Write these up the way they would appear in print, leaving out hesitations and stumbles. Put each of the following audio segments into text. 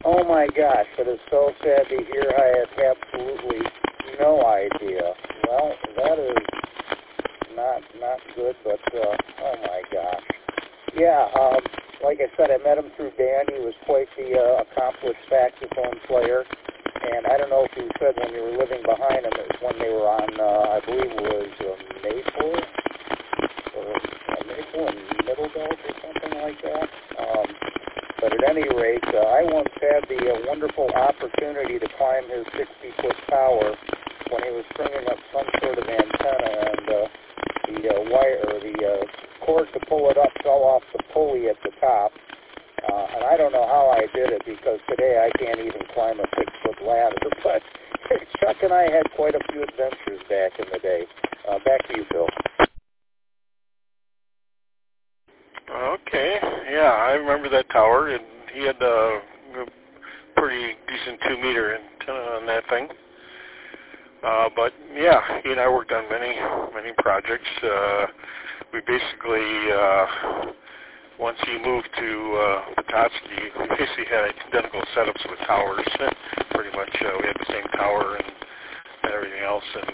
Oh my gosh, that is so sad to hear. I had absolutely no idea. Well, that is not good, but oh my gosh. Yeah, like I said, I met him through Dan. He was quite the accomplished saxophone player. And I don't know if you said when you were living behind him, it was when they were on, I believe it was Maple and Middle Belt or something like that. But at any rate, I once had the wonderful opportunity to climb his 60-foot tower when he was stringing up some sort of antenna, and the wire or the cord to pull it up fell off the pulley at the top. And I don't know how I did it, because today I can't even climb a 6-foot ladder. But Chuck and I had quite a few adventures back in the day. Back to you, Phil. Okay, yeah, I remember that tower, and he had a pretty decent 2-meter antenna on that thing. But yeah, he and I worked on many projects. We basically, once he moved to Petoskey, we basically had identical setups with towers. Pretty much, we had the same tower and everything else, and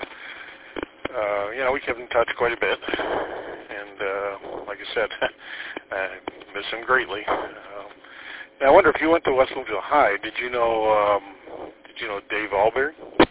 we kept in touch quite a bit. And like I said, I miss him greatly. Now, I wonder if you went to West Bloomfield High. Did you know Dave Albury?